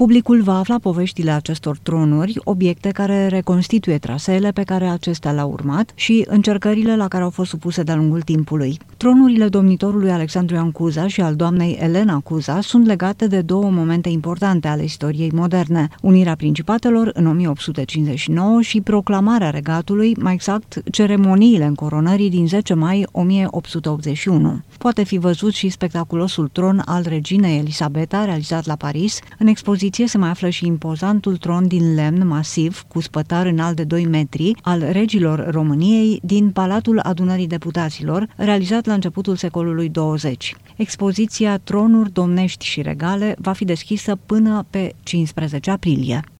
Publicul va afla poveștile acestor tronuri, obiecte care reconstituie traseele pe care acestea le-au urmat și încercările la care au fost supuse de-a lungul timpului. Tronurile domnitorului Alexandru Ioan Cuza și al doamnei Elena Cuza sunt legate de două momente importante ale istoriei moderne: unirea principatelor în 1859 și proclamarea regatului, mai exact ceremoniile încoronării din 10 mai 1881. Poate fi văzut și spectaculosul tron al reginei Elisabeta, realizat la Paris. În expoziție se mai află și impozantul tron din lemn masiv, cu spătar înalt de 2 metri, al regilor României din Palatul Adunării Deputaților, realizat la începutul secolului 20. Expoziția Tronuri domnești și regale va fi deschisă până pe 15 aprilie.